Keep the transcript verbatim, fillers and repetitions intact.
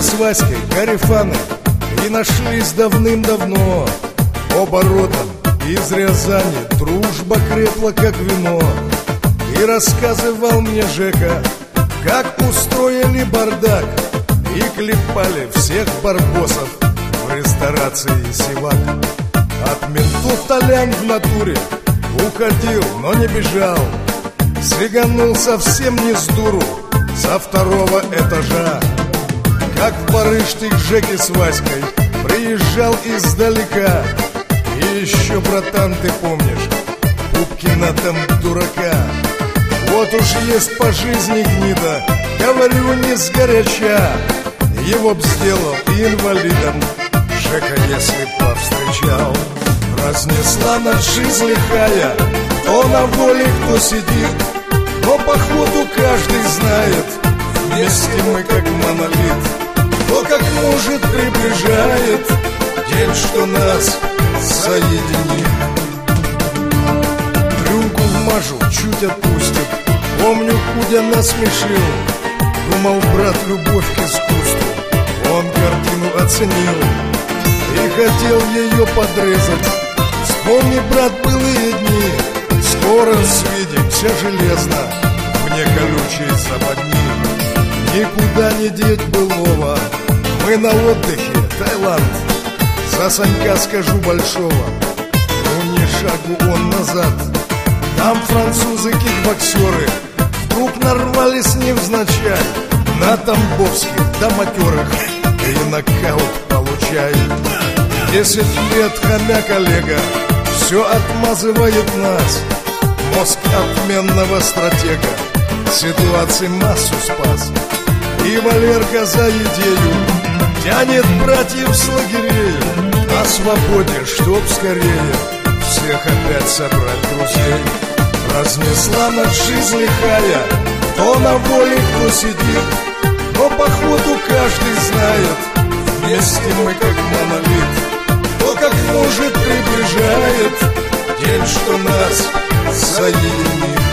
с Васькой корефаны и нашлись давным-давно. Оба родом из Рязани, дружба крепла, как вино. И рассказывал мне Жека, как устроили бардак и клепали всех барбосов в ресторации Сивак. От ментов Толян в натуре уходил, но не бежал. Сиганул совсем не с дуру со второго этажа. Как в Париж ты к Жеке с Васькой приезжал издалека. И еще, братан, ты помнишь Пупкина там дурака. Вот уж есть по жизни гнида, говорю не сгоряча. Его б сделал инвалидом Жека, если б повстречал. Разнесла над жизнь лихая, кто на воле, кто сидит. Но походу каждый знает, вместе мы как монолит. Кто как может приближает день, что нас соединит. Рюмку вмажу, чуть отпустит. Помню, Кудя насмешил. Думал, брат, любовь к искусству. Он картину оценил и хотел ее подрезать. Вспомни, брат, былые дни. Скоро свидимся железно вне колючей западни. Никуда не деть былого. Мы на отдыхе, Таиланд. За Санька скажу большого, ну не шагу он назад. Там французы кикбоксеры вдруг нарвались невзначай на тамбовских до матерых и нокаут получай. Десять лет хомяк Олега все отмазывает нас. Мозг отменного стратега ситуации массу спас. И Валерка за идею тянет братьев с лагерей на свободе, чтоб скорее всех опять собрать друзей. Разнесла над жизнь лихая, кто на воле, кто сидит. Но походу каждый знает, вместе мы как монолит. Кто как может приближает день, что нас соединит.